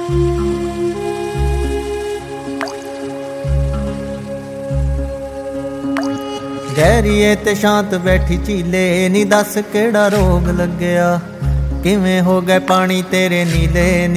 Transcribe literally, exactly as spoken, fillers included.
गहरीए ते शांत बैठी झीले नी दस केड़ा रोग लग्या, किवें हो गए पानी तेरे नीले